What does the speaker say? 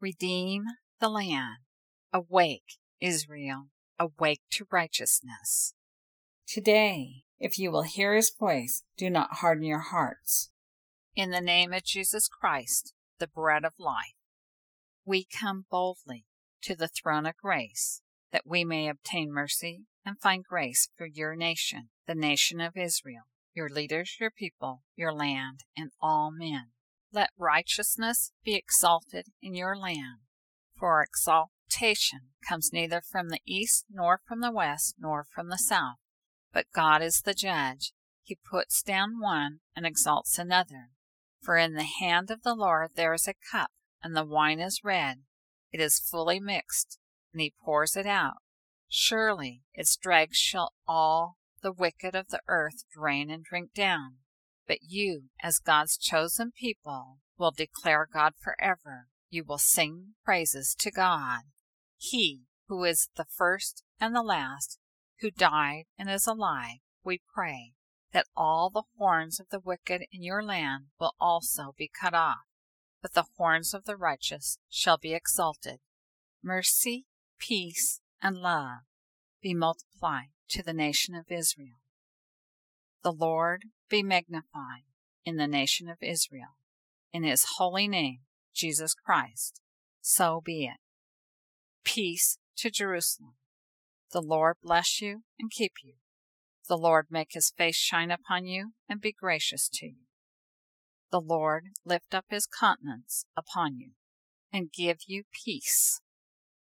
Redeem the land. Awake, Israel, awake to righteousness. Today, if you will hear his voice, do not harden your hearts. In the name of Jesus Christ, the bread of life, we come boldly to the throne of grace, that we may obtain mercy and find grace for your nation, the nation of Israel, your leaders, your people, your land, and all men. Let righteousness be exalted in your land, for exaltation comes neither from the east, nor from the west, nor from the south. But God is the judge. He puts down one and exalts another. For in the hand of the Lord there is a cup, and the wine is red. It is fully mixed, and he pours it out. Surely its dregs shall all the wicked of the earth drain and drink down. But you, as God's chosen people, will declare God forever. You will sing praises to God. He who is the first and the last, who died and is alive, we pray that all the horns of the wicked in your land will also be cut off, but the horns of the righteous shall be exalted. Mercy, peace, and love be multiplied to the nation of Israel. The Lord be magnified in the nation of Israel. In his holy name, Jesus Christ, so be it. Peace to Jerusalem. The Lord bless you and keep you. The Lord make his face shine upon you and be gracious to you. The Lord lift up his countenance upon you and give you peace.